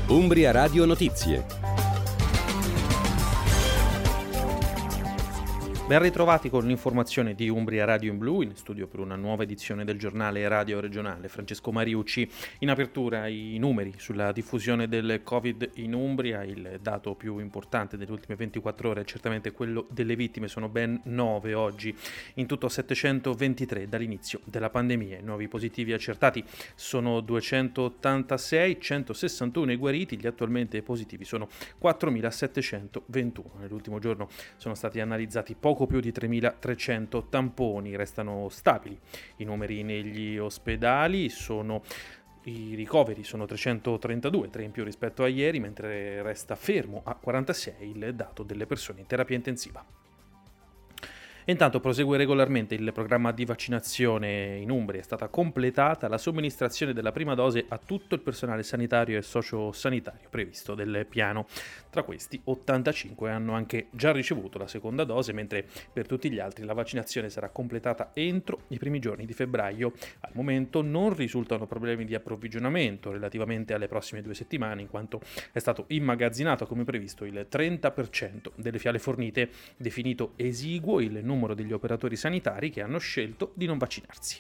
Umbria Radio Notizie. Ben ritrovati con l'informazione di Umbria Radio in Blu, in studio per una nuova edizione del giornale radio regionale. Francesco Mariucci. In apertura i numeri sulla diffusione del Covid in Umbria. Il dato più importante delle ultime 24 ore è certamente quello delle vittime, sono ben 9 oggi, in tutto 723 dall'inizio della pandemia. I nuovi positivi accertati sono 286, 161 i guariti, gli attualmente positivi sono 4.721. Nell'ultimo giorno sono stati analizzati poco più di 3.300 tamponi, restano stabili i numeri negli ospedali, i ricoveri sono 332, 3 in più rispetto a ieri, mentre resta fermo a 46 il dato delle persone in terapia intensiva. Intanto prosegue regolarmente il programma di vaccinazione in Umbria. È stata completata la somministrazione della prima dose a tutto il personale sanitario e sociosanitario previsto del piano. Tra questi 85 hanno anche già ricevuto la seconda dose, mentre per tutti gli altri la vaccinazione sarà completata entro i primi giorni di febbraio. Al momento non risultano problemi di approvvigionamento relativamente alle prossime 2 settimane, in quanto è stato immagazzinato come previsto il 30% delle fiale fornite, definito esiguo il numero degli operatori sanitari che hanno scelto di non vaccinarsi.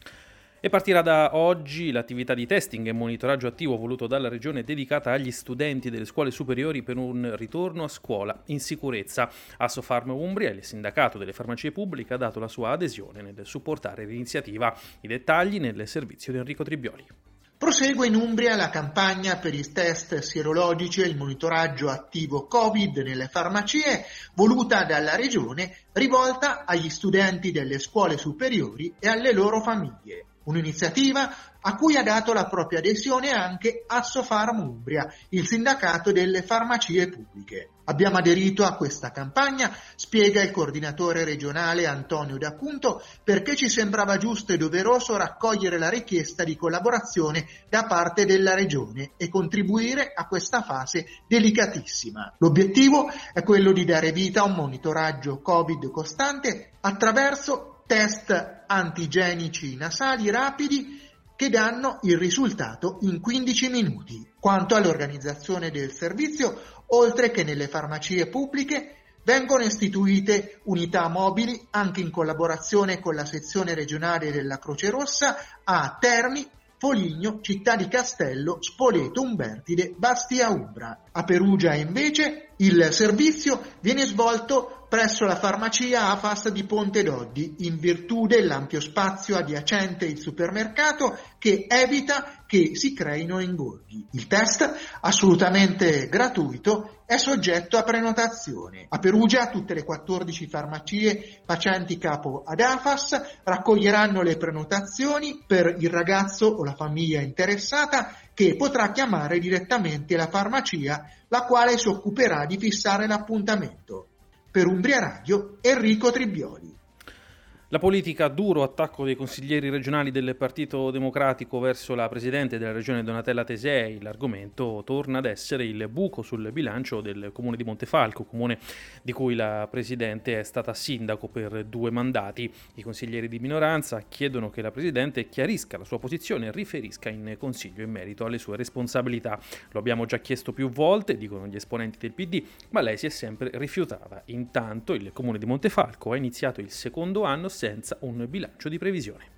E partirà da oggi l'attività di testing e monitoraggio attivo voluto dalla Regione dedicata agli studenti delle scuole superiori per un ritorno a scuola in sicurezza. Assofarm Umbria, il sindacato delle farmacie pubbliche, ha dato la sua adesione nel supportare l'iniziativa. I dettagli nel servizio di Enrico Tribioli. Prosegue in Umbria la campagna per i test sierologici e il monitoraggio attivo Covid nelle farmacie, voluta dalla Regione, rivolta agli studenti delle scuole superiori e alle loro famiglie. Un'iniziativa a cui ha dato la propria adesione anche Assofarm Umbria, il sindacato delle farmacie pubbliche. Abbiamo aderito a questa campagna, spiega il coordinatore regionale Antonio D'Acunto, perché ci sembrava giusto e doveroso raccogliere la richiesta di collaborazione da parte della Regione e contribuire a questa fase delicatissima. L'obiettivo è quello di dare vita a un monitoraggio Covid costante attraverso test antigenici nasali rapidi che danno il risultato in 15 minuti. Quanto all'organizzazione del servizio, oltre che nelle farmacie pubbliche, vengono istituite unità mobili anche in collaborazione con la sezione regionale della Croce Rossa a Terni, Foligno, Città di Castello, Spoleto, Umbertide, Bastia Umbra. A Perugia invece il servizio viene svolto presso la farmacia AFAS di Ponte Doddi in virtù dell'ampio spazio adiacente il supermercato che evita che si creino ingorghi. Il test, assolutamente gratuito, è soggetto a prenotazione. A Perugia tutte le 14 farmacie facenti capo ad AFAS raccoglieranno le prenotazioni per il ragazzo o la famiglia interessata che potrà chiamare direttamente la farmacia, la quale si occuperà di fissare l'appuntamento. Per Umbria Radio, Enrico Tribioli. La politica, duro attacco dei consiglieri regionali del Partito Democratico verso la presidente della regione Donatella Tesei. L'argomento torna ad essere il buco sul bilancio del comune di Montefalco, comune di cui la presidente è stata sindaco per 2 mandati. I consiglieri di minoranza chiedono che la presidente chiarisca la sua posizione e riferisca in consiglio in merito alle sue responsabilità. Lo abbiamo già chiesto più volte, dicono gli esponenti del PD, ma lei si è sempre rifiutata. Intanto il comune di Montefalco ha iniziato il secondo anno senza un bilancio di previsione.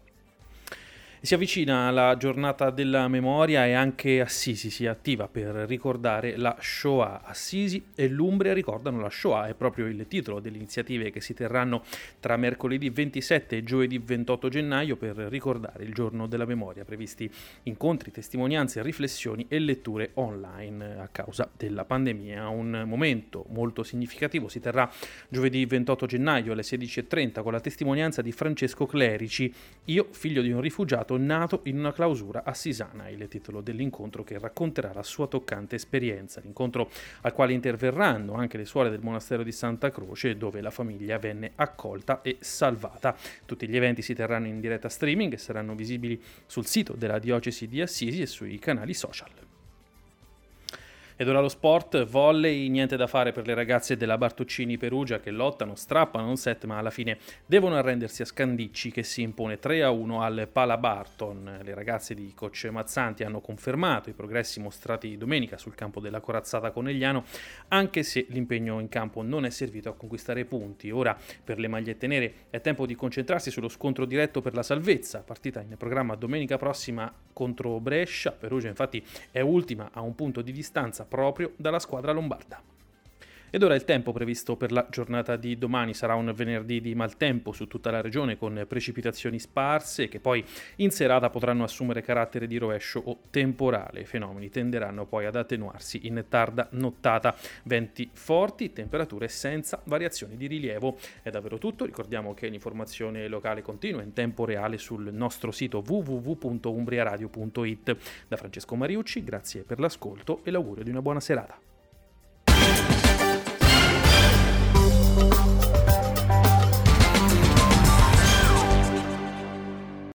Si avvicina la giornata della memoria e anche Assisi si attiva per ricordare la Shoah. Assisi e l'Umbria ricordano la Shoah, è proprio il titolo delle iniziative che si terranno tra mercoledì 27 e giovedì 28 gennaio per ricordare il giorno della memoria. Previsti incontri, testimonianze, riflessioni e letture online a causa della pandemia. Un momento molto significativo si terrà giovedì 28 gennaio alle 16:30 con la testimonianza di Francesco Clerici, io figlio di un rifugiato nato in una clausura assisana, il titolo dell'incontro che racconterà la sua toccante esperienza. L'incontro al quale interverranno anche le suore del monastero di Santa Croce, dove la famiglia venne accolta e salvata. Tutti gli eventi si terranno in diretta streaming e saranno visibili sul sito della diocesi di Assisi e sui canali social. Ed ora lo sport, volley, niente da fare per le ragazze della Bartoccini Perugia che lottano, strappano un set ma alla fine devono arrendersi a Scandicci che si impone 3-1 al Palabarton. Le ragazze di coach Mazzanti hanno confermato i progressi mostrati domenica sul campo della corazzata Conegliano, anche se l'impegno in campo non è servito a conquistare punti. Ora per le magliette nere è tempo di concentrarsi sullo scontro diretto per la salvezza, partita in programma domenica prossima contro Brescia. Perugia infatti è ultima a un punto di distanza proprio dalla squadra lombarda. Ed ora il tempo previsto per la giornata di domani sarà un venerdì di maltempo su tutta la regione con precipitazioni sparse che poi in serata potranno assumere carattere di rovescio o temporale. I fenomeni tenderanno poi ad attenuarsi in tarda nottata. Venti forti, temperature senza variazioni di rilievo. È davvero tutto, ricordiamo che l'informazione locale continua in tempo reale sul nostro sito www.umbriaradio.it. Da Francesco Mariucci, grazie per l'ascolto e l'augurio di una buona serata.